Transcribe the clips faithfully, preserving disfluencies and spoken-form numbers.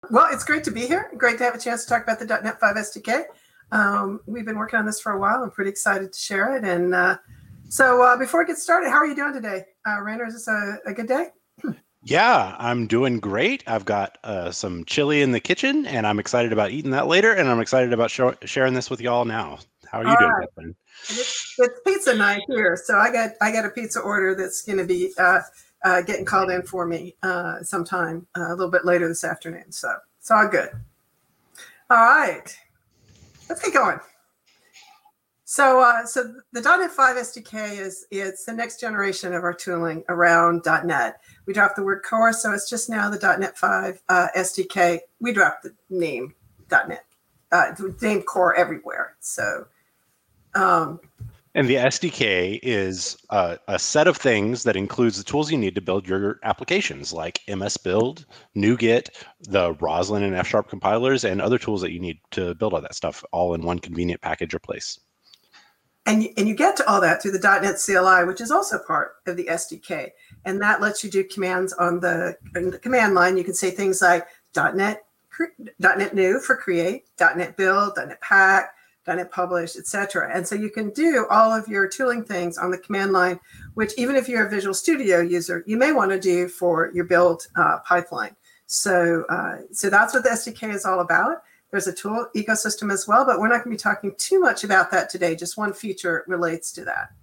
Well, it's great to be here. Great to have a chance to talk about the .dot net five S D K. Um, we've been working on this for a while. I'm pretty excited to share it. And uh, so uh, before we get started, how are you doing today? Uh, Rainer, is this a, a good day? Yeah, I'm doing great. I've got uh, some chili in the kitchen, and I'm excited about eating that later, and I'm excited about sh- sharing this with y'all now. How are All you doing, right. Kathleen? And it's, it's pizza night here. So I got I got a pizza order that's going to be uh, uh, getting called in for me uh, sometime uh, a little bit later this afternoon. So it's all good. All right. Let's get going. So, uh, so the .dot net five S D K is it's the next generation of our tooling around .dot net. We dropped the word core, so it's just now the .dot net five uh, S D K. We dropped the name .dot net, uh, the name core everywhere. So, um, And the S D K is uh, a set of things that includes the tools you need to build your applications, like M S Build, NuGet, the Roslyn and F Sharp compilers, and other tools that you need to build all that stuff, all in one convenient package or place. And, and you get to all that through the .dot net C L I, which is also part of the S D K. And that lets you do commands on the, on the command line. You can say things like .dot net, .dot net new for create, .dot net build, .dot net pack, .dot net publish, et cetera. And so you can do all of your tooling things on the command line, which even if you're a Visual Studio user, you may want to do for your build uh, pipeline. So, uh, so that's what the S D K is all about. There's a tool ecosystem as well, but we're not going to be talking too much about that today. Just one feature relates to that.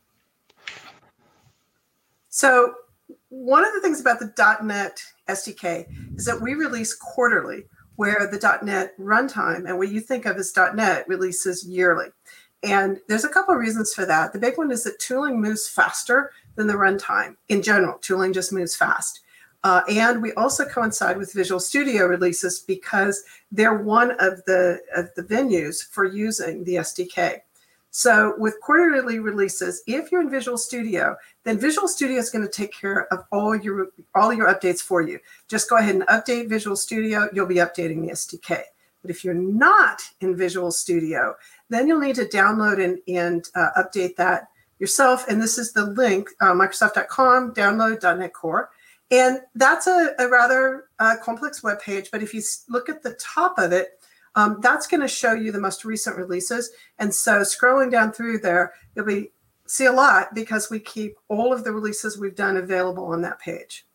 So one of the things about the .dot net S D K is that we release quarterly, where the .dot net runtime and what you think of as .dot net releases yearly. And there's a couple of reasons for that. The big one is that tooling moves faster than the runtime. In general, tooling just moves fast. Uh, and we also coincide with Visual Studio releases because they're one of the, of the venues for using the S D K. So with quarterly releases, if you're in Visual Studio, then Visual Studio is going to take care of all your, all your updates for you. Just go ahead and update Visual Studio. You'll be updating the S D K. But if you're not in Visual Studio, then you'll need to download and, and uh, update that yourself. And this is the link, uh, Microsoft dot com, download .dot net Core. And that's a, a rather uh, complex web page, but if you look at the top of it, um, that's going to show you the most recent releases. And so scrolling down through there, you'll be see a lot because we keep all of the releases we've done available on that page.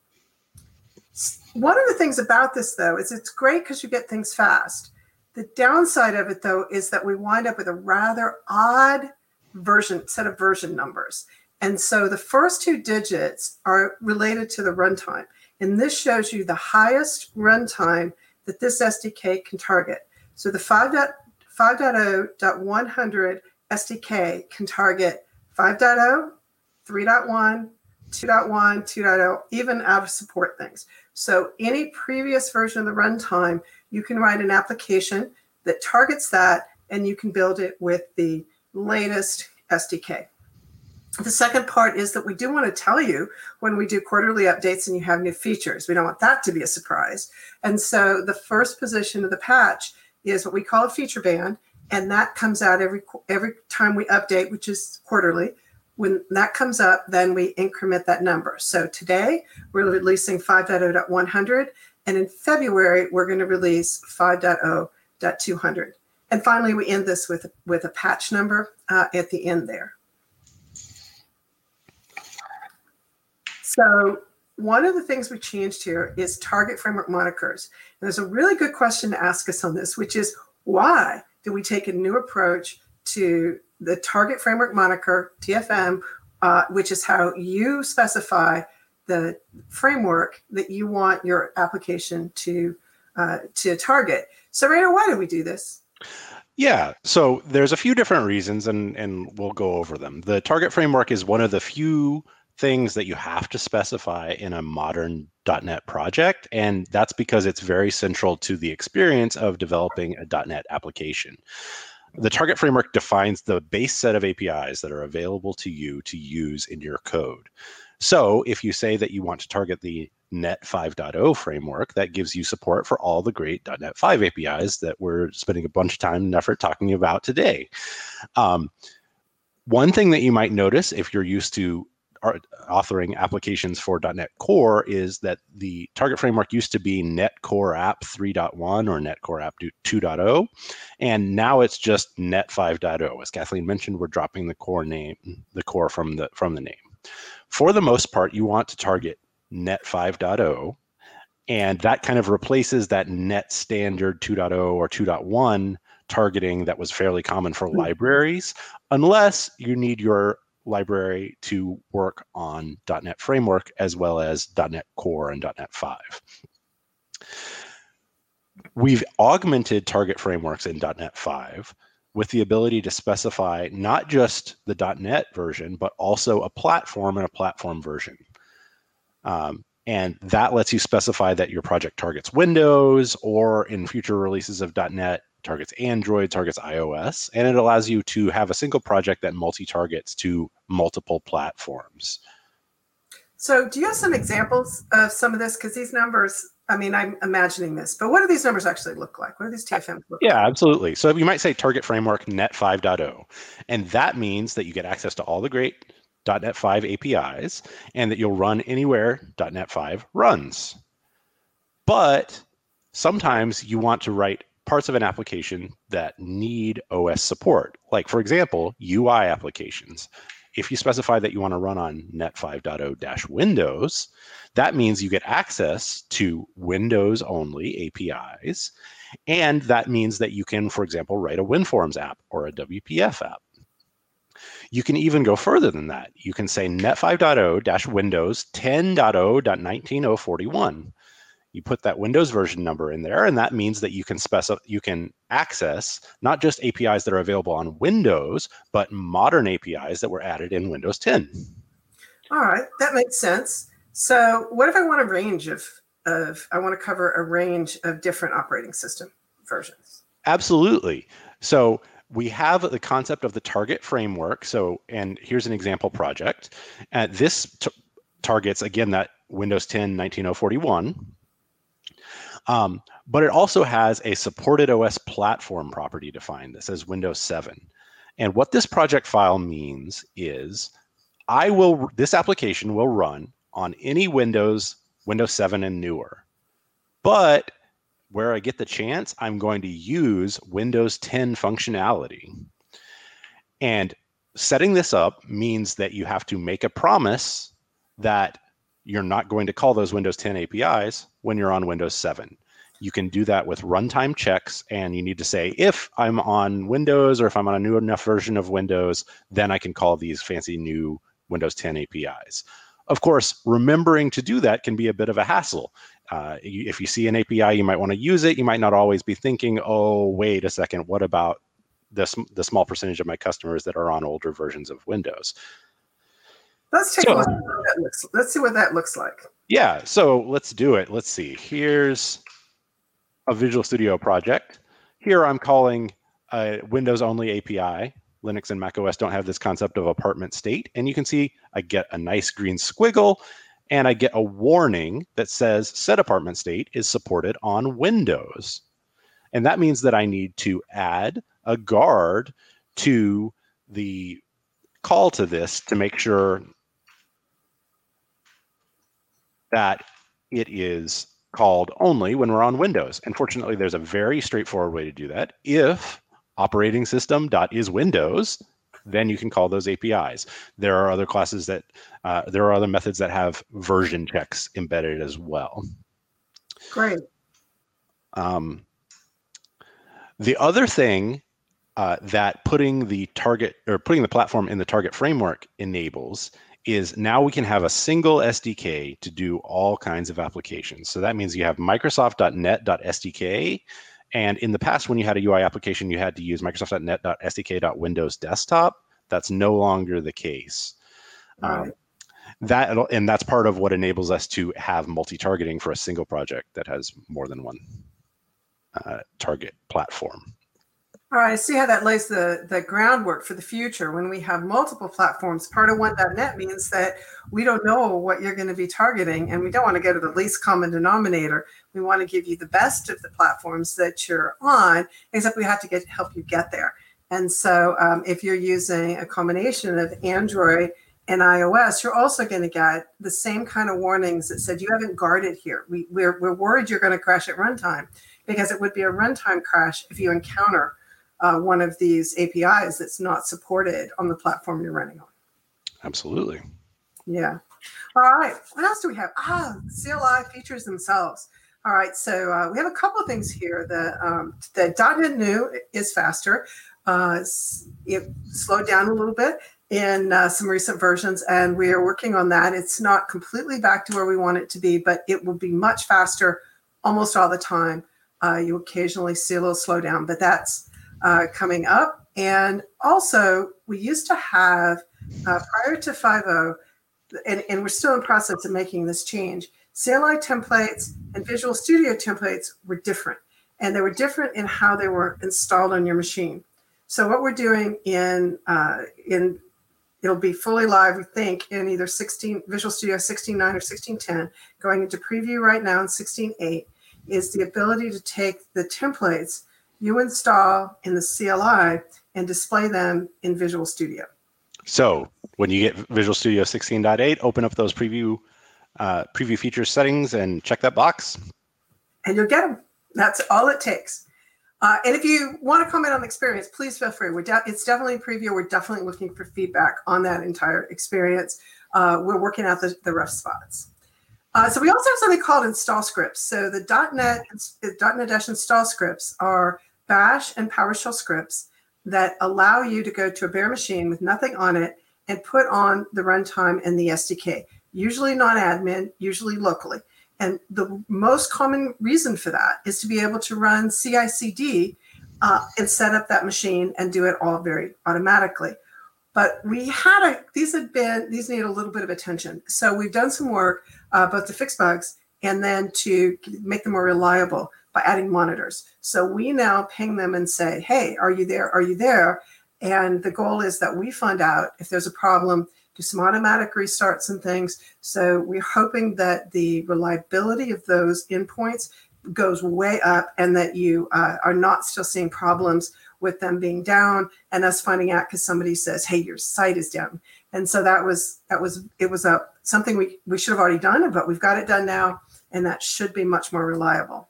One of the things about this, though, is it's great because you get things fast. The downside of it, though, is that we wind up with a rather odd version set of version numbers. And so the first two digits are related to the runtime. And this shows you the highest runtime that this S D K can target. So the five point oh dot one hundred S D K can target five point oh, three point one, two point one, two point oh, even out of support things. So any previous version of the runtime, you can write an application that targets that, and you can build it with the latest S D K. The second part is that we do want to tell you when we do quarterly updates and you have new features. We don't want that to be a surprise. And so the first position of the patch is what we call a feature band, and that comes out every every time we update, which is quarterly. When that comes up, then we increment that number. So today we're releasing five point oh dot one hundred, and in February we're going to release five point oh dot two hundred. And finally, we end this with, with a patch number uh, at the end there. So one of the things we changed here is target framework monikers. And there's a really good question to ask us on this, which is why do we take a new approach to the target framework moniker, T F M, uh, which is how you specify the framework that you want your application to, uh, to target. So Rainer, why do we do this? Yeah, so there's a few different reasons, and, and we'll go over them. The target framework is one of the few things that you have to specify in a modern .dot net project, and that's because it's very central to the experience of developing a .dot net application. The target framework defines the base set of A P Is that are available to you to use in your code. So if you say that you want to target the Net five point oh framework, that gives you support for all the great .dot net five A P Is that we're spending a bunch of time and effort talking about today. Um, one thing that you might notice if you're used to are authoring applications for .NET Core is that the target framework used to be .NET Core App three point one or .NET Core App two point oh, and now it's just .NET five point oh. As Kathleen mentioned, we're dropping the core name, the core from the from the name. For the most part, you want to target .NET five point oh, and that kind of replaces that .NET Standard two point oh or two point one targeting that was fairly common for libraries, unless you need your library to work on .NET Framework as well as .NET Core and .NET five. We've augmented target frameworks in .NET five with the ability to specify not just the .NET version, but also a platform and a platform version. Um, and that lets you specify that your project targets Windows, or in future releases of .NET, targets Android, targets iOS, and it allows you to have a single project that multi-targets to multiple platforms. So do you have some examples of some of this? Because these numbers, I mean, I'm imagining this, but what do these numbers actually look like? What do these T F Ms look yeah, like? Yeah, absolutely. So you might say target framework .NET five point oh, and that means that you get access to all the great .NET five A P Is and that you'll run anywhere .NET five runs. But sometimes you want to write parts of an application that need O S support. Like, for example, U I applications. If you specify that you want to run on .NET five point oh-Windows, that means you get access to Windows-only A P Is, and that means that you can, for example, write a WinForms app or a W P F app. You can even go further than that. You can say .NET five point oh-Windows ten point oh dot nineteen oh forty-one. You put that Windows version number in there, and that means that you can specify, you can access not just A P Is that are available on Windows, but modern A P Is that were added in Windows ten. All right, that makes sense. So what if I want a range of, of I want to cover a range of different operating system versions? Absolutely. So we have the concept of the target framework. So, and here's an example project. Uh, this t- targets, again, that Windows ten nineteen oh forty-one. Um, but it also has a supported O S platform property defined that says Windows seven. And what this project file means is I will, this application will run on any Windows, Windows seven and newer. But where I get the chance, I'm going to use Windows ten functionality. And setting this up means that you have to make a promise that you're not going to call those Windows ten A P Is when you're on Windows seven. You can do that with runtime checks, and you need to say, if I'm on Windows or if I'm on a new enough version of Windows, then I can call these fancy new Windows ten A P Is. Of course, remembering to do that can be a bit of a hassle. Uh, if you see an A P I, you might want to use it. You might not always be thinking, oh, wait a second, what about this, the small percentage of my customers that are on older versions of Windows? Let's take so, a look at what that looks. Let's see what that looks like. Yeah, so let's do it. Let's see. Here's a Visual Studio project. Here I'm calling a Windows-only A P I. Linux and macOS don't have this concept of apartment state. And you can see I get a nice green squiggle, and I get a warning that says set apartment state is supported on Windows. And that means that I need to add a guard to the call to this to make sure that it is called only when we're on Windows. And fortunately, there's a very straightforward way to do that. If operating system dot is Windows, then you can call those A P Is. There are other classes that, uh, there are other methods that have version checks embedded as well. Great. Um, the other thing uh, that putting the target or putting the platform in the target framework enables is now we can have a single S D K to do all kinds of applications. So that means you have Microsoft dot net dot S D K. And in the past, when you had a U I application, you had to use Microsoft dot net dot S D K dot Windows Desktop. That's no longer the case. Right. Um, that and that's part of what enables us to have multi-targeting for a single project that has more than one uh, target platform. All right, I see how that lays the, the groundwork for the future. When we have multiple platforms, part of one dot net means that we don't know what you're going to be targeting, and we don't want to go to the least common denominator. We want to give you the best of the platforms that you're on, except we have to get help you get there. And so um, if you're using a combination of Android and iOS, you're also going to get the same kind of warnings that said you haven't guarded here. We, we're, we're worried you're going to crash at runtime, because it would be a runtime crash if you encounter uh, one of these A P Is that's not supported on the platform you're running on. Absolutely. Yeah. All right. What else do we have? Ah, C L I features themselves. All right. So uh, we have a couple of things here. The, um, the .NET New is faster. Uh, it slowed down a little bit in uh, some recent versions, and we are working on that. It's not completely back to where we want it to be, but it will be much faster almost all the time. Uh, you occasionally see a little slowdown, but that's uh, coming up. And also, we used to have, uh, prior to five point oh, and, and we're still in process of making this change, C L I templates and Visual Studio templates were different. And they were different in how they were installed on your machine. So what we're doing in, uh, in it'll be fully live, we think, in either sixteen Visual Studio sixteen point nine or sixteen point ten, going into preview right now in sixteen point eight, is the ability to take the templates you install in the C L I and display them in Visual Studio. So when you get Visual Studio sixteen point eight, open up those preview uh, preview features settings and check that box. And you'll get them. That's all it takes. Uh, and if you want to comment on the experience, please feel free. We're de- it's definitely a preview. We're definitely looking for feedback on that entire experience. Uh, we're working out the, the rough spots. Uh, so we also have something called install scripts. So the .NET, .NET install scripts are Bash and PowerShell scripts that allow you to go to a bare machine with nothing on it and put on the runtime and the S D K, usually non-admin, usually locally. And the most common reason for that is to be able to run C I C D uh, and set up that machine and do it all very automatically. But we had a, these had been, these need a little bit of attention. So we've done some work uh, both to fix bugs and then to make them more reliable by adding monitors. So we now ping them and say, hey, are you there? Are you there? And the goal is that we find out if there's a problem, do some automatic restarts and things. So we're hoping that the reliability of those endpoints goes way up and that you uh, are not still seeing problems with them being down and us finding out because somebody says, hey, your site is down. And so that was, that was, it was a, something we, we should have already done, but we've got it done now, and that should be much more reliable.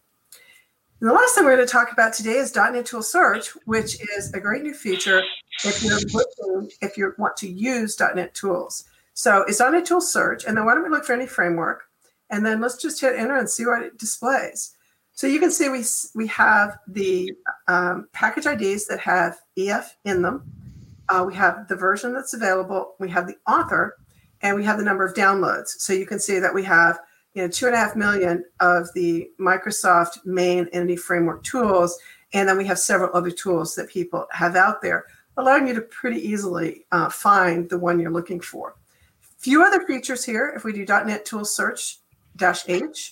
And the last thing we're going to talk about today is .NET Tool Search, which is a great new feature if you're looking, if you want to use .NET Tools. So it's .NET Tool Search, and then why don't we look for any framework, and then let's just hit enter and see what it displays. So you can see we we have the um, package I Ds that have E F in them. Uh, we have the version that's available. We have the author, and we have the number of downloads. So you can see that we have you know two and a half million of the Microsoft main entity framework tools, and then we have several other tools that people have out there, allowing you to pretty easily uh, find the one you're looking for. Few other features here. If we do .NET Tool Search dash H,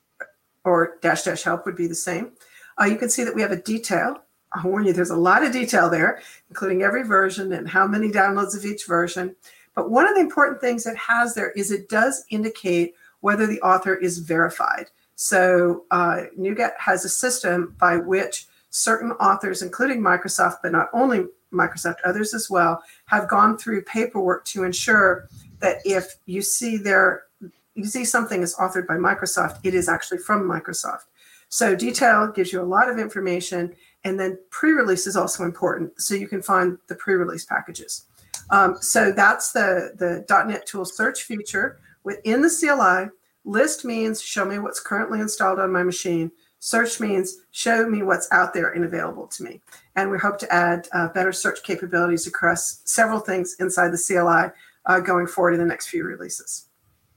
or dash dash help would be the same. Uh, you can see that we have a detail. I warn you, there's a lot of detail there, including every version and how many downloads of each version. But one of the important things it has there is it does indicate whether the author is verified. So uh, NuGet has a system by which certain authors, including Microsoft, but not only Microsoft, others as well, have gone through paperwork to ensure that if you see their you see something is authored by Microsoft, it is actually from Microsoft. So detail gives you a lot of information, and then pre-release is also important. So you can find the pre-release packages. Um, so that's the, the .NET Tool Search feature. Within the C L I, list means show me what's currently installed on my machine. Search means show me what's out there and available to me. And we hope to add uh, better search capabilities across several things inside the C L I uh, going forward in the next few releases.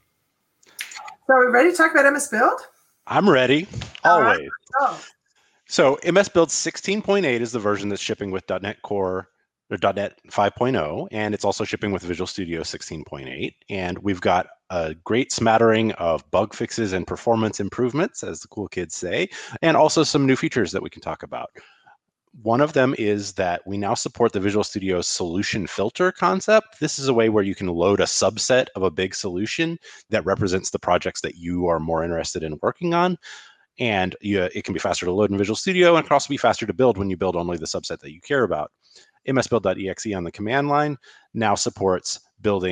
So are we ready to talk about M S Build? I'm ready, always. Right. Oh. So M S Build sixteen point eight is the version that's shipping with .NET Core or .NET five point oh, and it's also shipping with Visual Studio sixteen point eight. And we've got a great smattering of bug fixes and performance improvements, as the cool kids say, and also some new features that we can talk about. One of them is that we now support the Visual Studio solution filter concept. This is a way where you can load a subset of a big solution that represents the projects that you are more interested in working on. And you, it can be faster to load in Visual Studio, and it can also be faster to build when you build only the subset that you care about. M S build dot E X E on the command line now supports building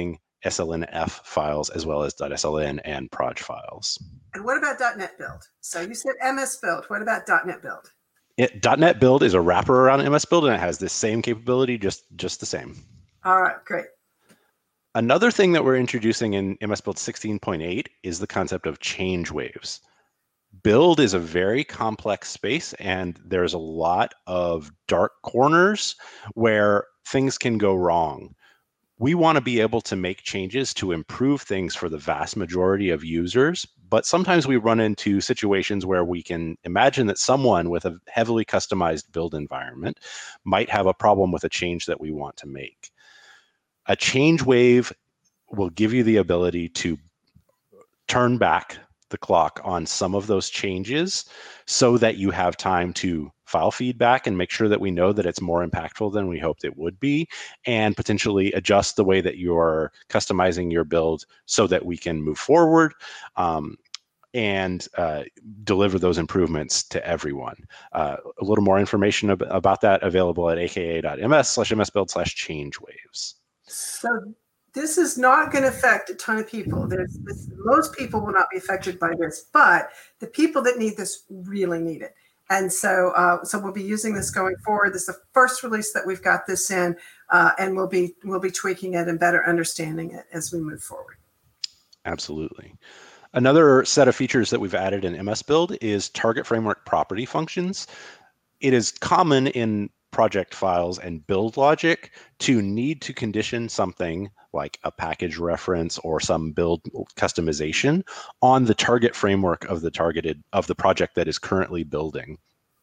.slnf files as well as .sln and proj files. And what about .NET Build? So you said M S Build. What about .NET Build? It, .NET Build is a wrapper around M S Build, and it has the same capability, just, just the same. All right, great. Another thing that we're introducing in M S Build sixteen point eight is the concept of change waves. Build is a very complex space, and there's a lot of dark corners where things can go wrong. We want to be able to make changes to improve things for the vast majority of users, but sometimes we run into situations where we can imagine that someone with a heavily customized build environment might have a problem with a change that we want to make. A change wave will give you the ability to turn back the clock on some of those changes so that you have time to file feedback and make sure that we know that it's more impactful than we hoped it would be, and potentially adjust the way that you're customizing your build so that we can move forward um, and uh, deliver those improvements to everyone. Uh, a little more information ab- about that available at aka.ms slash msbuild slash change waves. So this is not going to affect a ton of people. There's this, most people will not be affected by this, but the people that need this really need it. And so, uh, so we'll be using this going forward. This is the first release that we've got this in, uh, and we'll be we'll be tweaking it and better understanding it as we move forward. Absolutely. Another set of features that we've added in M S Build is target framework property functions. It is common in project files and build logic to need to condition something like a package reference or some build customization on the target framework of the targeted of the project that is currently building.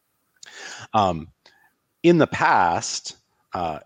Um, in the past, uh,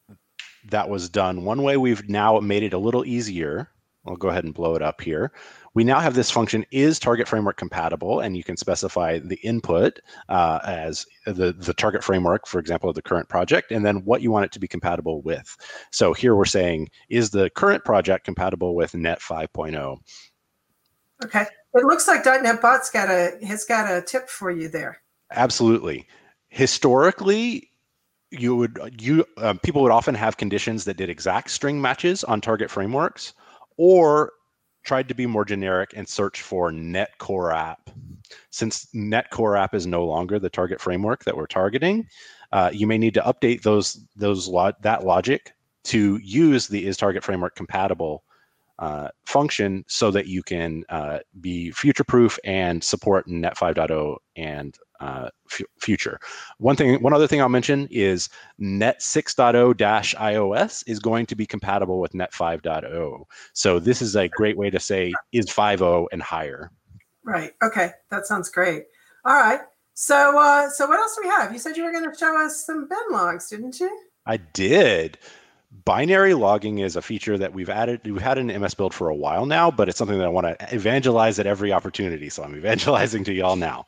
that was done one way. We've now made it a little easier. I'll go ahead and blow it up here. We now have this function is target framework compatible, and you can specify the input uh, as the, the target framework, for example, of the current project, and then what you want it to be compatible with. So here we're saying, is the current project compatible with Net five point oh? Okay. It looks like .NET Bot's got a, has got a tip for you there. Absolutely. Historically, you would you uh, people would often have conditions that did exact string matches on target frameworks, or tried to be more generic and search for Net Core App. Since Net Core App is no longer the target framework that we're targeting, uh, you may need to update those those lo- that logic to use the is target framework compatible uh, function so that you can uh, be future-proof and support Net five point oh and uh, f- future. One thing, one other thing I'll mention is Net six point oh dash iOS is going to be compatible with Net five point oh. So this is a great way to say is five point oh and higher. Right. Okay. That sounds great. All right. So, uh, so what else do we have? You said you were going to show us some bin logs, didn't you? I did. Binary logging is a feature that we've added. We've had in M S Build for a while now, but it's something that I want to evangelize at every opportunity. So I'm evangelizing to y'all now.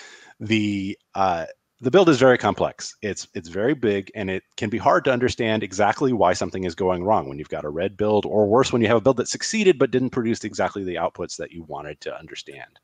The uh, the build is very complex. It's it's very big, and it can be hard to understand exactly why something is going wrong when you've got a red build, or worse, when you have a build that succeeded but didn't produce exactly the outputs that you wanted to understand.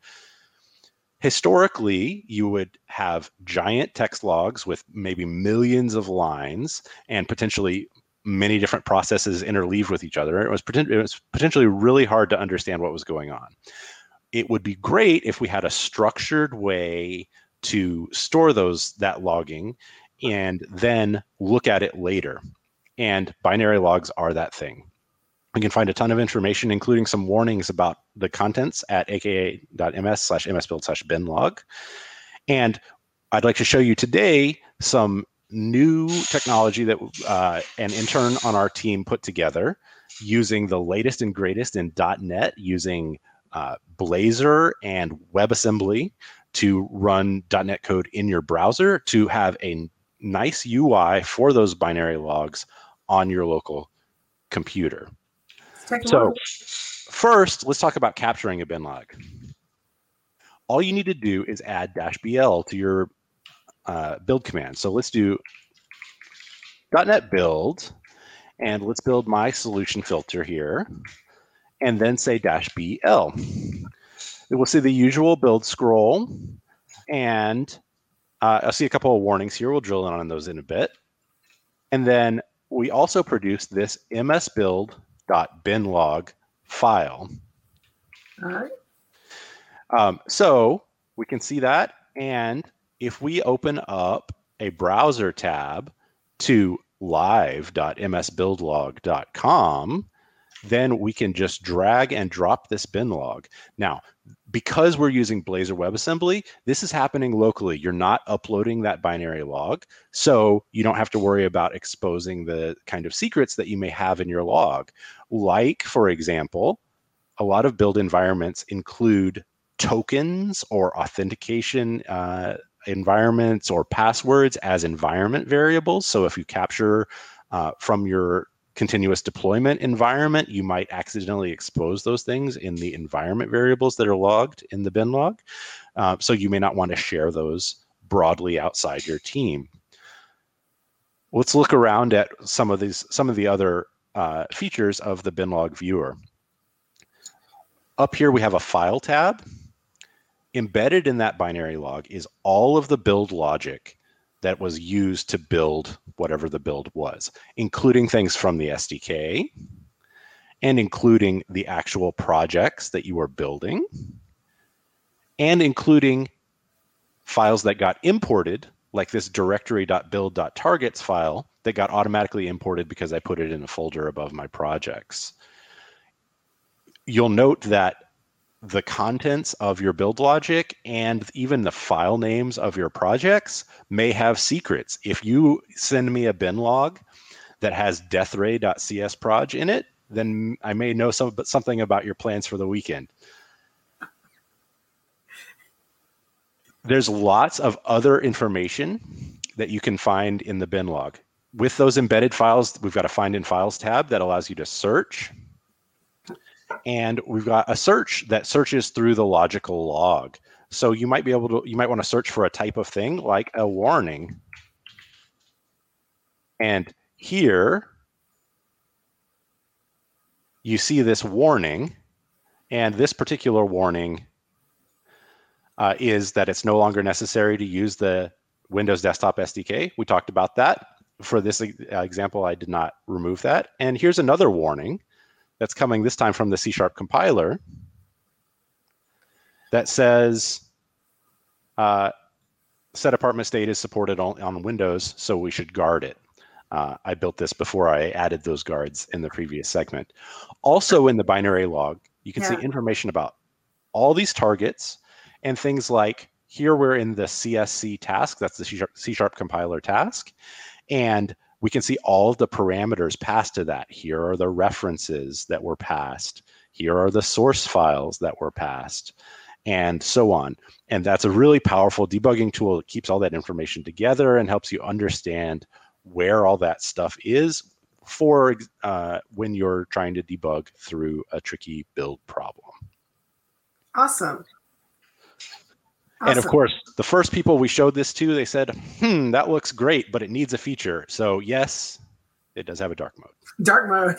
Historically, you would have giant text logs with maybe millions of lines and potentially many different processes interleaved with each other. It was, it was potentially really hard to understand what was going on. It would be great if we had a structured way to store those that logging and then look at it later. And binary logs are that thing. You can find a ton of information, including some warnings about the contents at aka.ms slash msbuild slash binlog. And I'd like to show you today some new technology that uh, an intern on our team put together using the latest and greatest in .NET, using uh, Blazor and WebAssembly to run .NET code in your browser to have a nice U I for those binary logs on your local computer. So first, let's talk about capturing a bin log. All you need to do is add dash B L to your uh, build command. So let's do .NET build, and let's build my solution filter here, and then say dash B L. We'll see the usual build scroll, and uh, I'll see a couple of warnings here. We'll drill in on those in a bit. And then we also produce this M S Build .binlog file. All right. Um, so we can see that. And if we open up a browser tab to live dot m s build log dot com, then we can just drag and drop this bin log. Now, because we're using Blazor WebAssembly, this is happening locally. You're not uploading that binary log, so you don't have to worry about exposing the kind of secrets that you may have in your log. Like, for example, a lot of build environments include tokens or authentication uh, environments or passwords as environment variables. So if you capture uh, from your continuous deployment environment, you might accidentally expose those things in the environment variables that are logged in the bin log. Uh, so you may not want to share those broadly outside your team. Let's look around at some of these, some of the other uh, features of the bin log viewer. Up here, we have a file tab. Embedded in that binary log is all of the build logic that was used to build whatever the build was, including things from the S D K and including the actual projects that you were building and including files that got imported, like this directory.build.targets file that got automatically imported because I put it in a folder above my projects. You'll note that the contents of your build logic and even the file names of your projects may have secrets. If you send me a bin log that has deathray.csproj in it, then I may know some, but something about your plans for the weekend. There's lots of other information that you can find in the bin log. With those embedded files, we've got a Find in Files tab that allows you to search. And we've got a search that searches through the logical log. So you might be able to, you might want to search for a type of thing like a warning. And here you see this warning, and this particular warning uh, is that it's no longer necessary to use the Windows Desktop S D K. We talked about that. For this example, I did not remove that. And here's another warning that's coming this time from the C Sharp compiler that says uh, set apartment state is supported on, on Windows, so we should guard it. Uh, I built this before I added those guards in the previous segment. Also in the binary log, you can yeah. see information about all these targets and things like, here we're in the C S C task, that's the C Sharp, C Sharp compiler task, and we can see all of the parameters passed to that. Here are the references that were passed. Here are the source files that were passed, and so on. And that's a really powerful debugging tool that keeps all that information together and helps you understand where all that stuff is for uh, when you're trying to debug through a tricky build problem. Awesome. Awesome. And of course, the first people we showed this to, they said, hmm, that looks great, but it needs a feature. So yes, it does have a dark mode. Dark mode.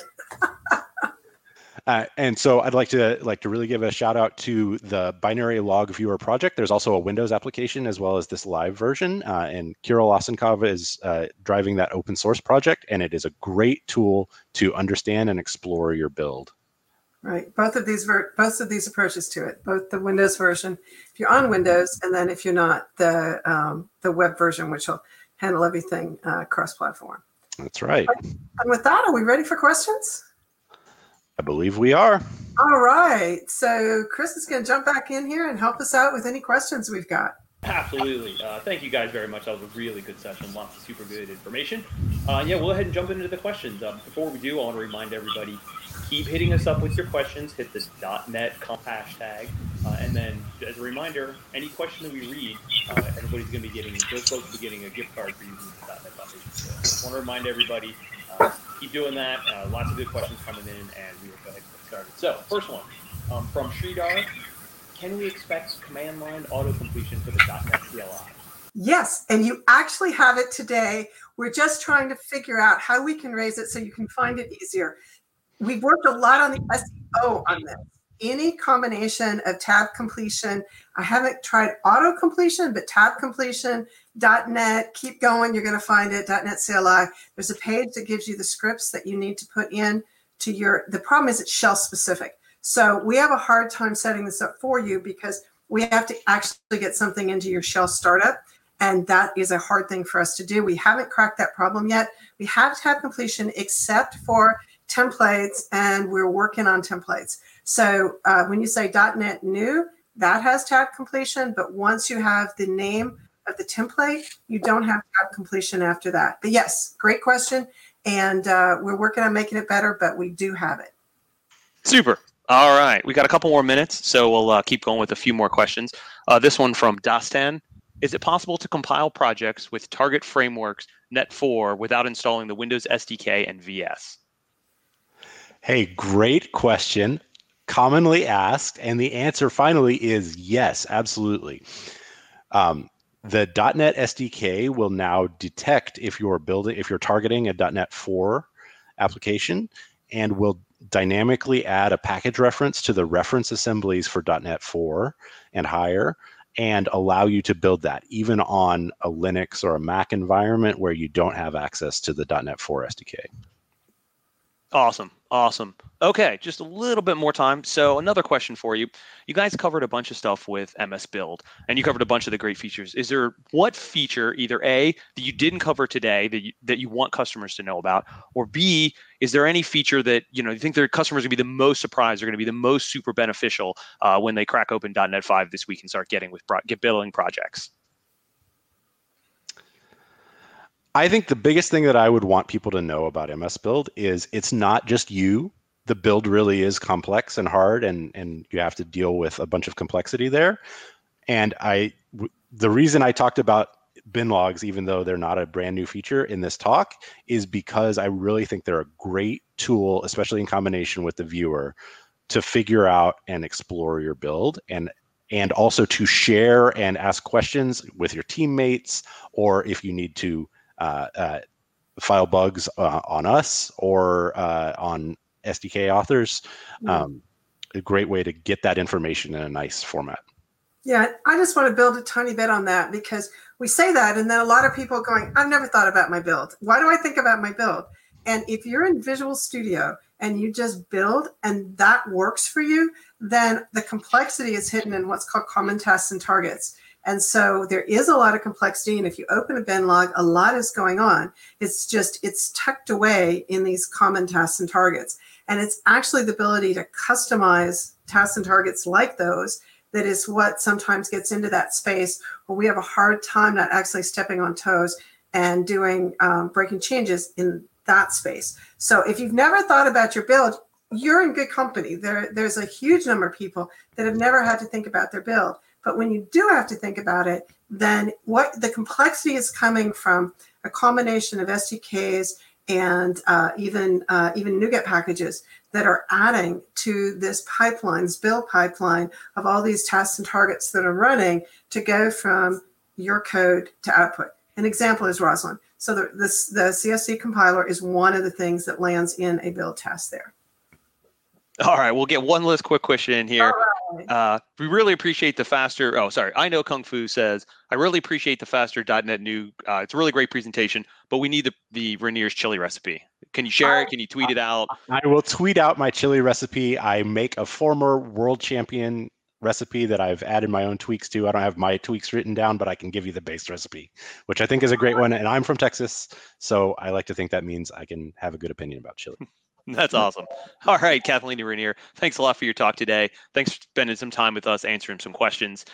uh, and so I'd like to like to really give a shout out to the binary log viewer project. There's also a Windows application as well as this live version. Uh, and Kirill Osenkov is uh, driving that open source project. And it is a great tool to understand and explore your build. Right. Both of these ver- both of these approaches to it, both the Windows version, if you're on Windows, and then if you're not, the um, the web version, which will handle everything uh, cross-platform. That's right. And with that, are we ready for questions? I believe we are. All right. So Chris is going to jump back in here and help us out with any questions we've got. Absolutely. Uh, thank you guys very much. That was a really good session. Lots of super good information. Uh, yeah, we'll go ahead and jump into the questions. Uh, before we do, I want to remind everybody, keep hitting us up with your questions. Hit this .NET Conf hashtag. Uh, and then, as a reminder, any question that we read, uh, everybody's going to be getting, those folks will be getting a gift card for using the .NET Foundation. So I just want to remind everybody, uh, keep doing that. Uh, lots of good questions coming in, and we will go ahead and get started. So, first one, um, from Sridhar. Can we expect command line auto completion for the .NET C L I? Yes, and you actually have it today. We're just trying to figure out how we can raise it so you can find it easier. We've worked a lot on the S E O on this. Any combination of tab completion, I haven't tried auto completion, but tab completion, .NET, keep going, you're going to find it, .NET C L I. There's a page that gives you the scripts that you need to put in to your, the problem is it's shell specific. So we have a hard time setting this up for you because we have to actually get something into your shell startup. And that is a hard thing for us to do. We haven't cracked that problem yet. We have tab completion except for templates, and we're working on templates. So uh, when you say .NET New, that has tab completion, but once you have the name of the template, you don't have tab completion after that. But yes, great question. And uh, we're working on making it better, but we do have it. Super. All right. We got a couple more minutes, so we'll uh, keep going with a few more questions. Uh, this one from Dastan. Is it possible to compile projects with Target Frameworks Net four without installing the Windows S D K and V S? Hey, great question. Commonly asked, and the answer finally is yes, absolutely. Um, the .NET S D K will now detect if you're building, if you're targeting a .NET four application, and will dynamically add a package reference to the reference assemblies for .NET four and higher, and allow you to build that even on a Linux or a Mac environment where you don't have access to the .NET four S D K. Awesome. Awesome. Okay, just a little bit more time. So another question for you. You guys covered a bunch of stuff with M S Build, and you covered a bunch of the great features. Is there what feature, either A, that you didn't cover today that you, that you want customers to know about, or B, is there any feature that you know you think their customers are going to be the most surprised, are going to be the most super beneficial uh, when they crack open .NET five this week and start getting with pro- get building projects? I think the biggest thing that I would want people to know about M S Build is it's not just you. The build really is complex and hard, and, and you have to deal with a bunch of complexity there. And I, the reason I talked about bin logs, even though they're not a brand new feature in this talk, is because I really think they're a great tool, especially in combination with the viewer, to figure out and explore your build, and and also to share and ask questions with your teammates, or if you need to Uh, uh, file bugs uh, on us or uh, on S D K authors. Um, a great way to get that information in a nice format. Yeah, I just want to build a tiny bit on that, because we say that and then a lot of people are going, I've never thought about my build. Why do I think about my build? And if you're in Visual Studio and you just build and that works for you, then the complexity is hidden in what's called common tasks and targets. And so there is a lot of complexity. And if you open a bin log, a lot is going on. It's just, it's tucked away in these common tasks and targets. And it's actually the ability to customize tasks and targets like those that is what sometimes gets into that space where we have a hard time not actually stepping on toes and doing um, breaking changes in that space. So if you've never thought about your build, you're in good company. There, there's a huge number of people that have never had to think about their build. But when you do have to think about it, then what the complexity is coming from a combination of S D Ks and uh, even uh, even NuGet packages that are adding to this pipeline, this build pipeline of all these tasks and targets that are running to go from your code to output. An example is Roslyn. So the, this, the C S C compiler is one of the things that lands in a build task there. All right, we'll get one last quick question in here. Right. Uh, we really appreciate the faster. Oh, sorry. I know Kung Fu says, I really appreciate the faster .NET New. Uh, it's a really great presentation, but we need the, the Rainier's chili recipe. Can you share it? Can you tweet it out? I will tweet out my chili recipe. I make a former world champion recipe that I've added my own tweaks to. I don't have my tweaks written down, but I can give you the base recipe, which I think is a great one. And I'm from Texas, so I like to think that means I can have a good opinion about chili. That's awesome. All right, Kathleen Rainier, thanks a lot for your talk today. Thanks for spending some time with us, answering some questions.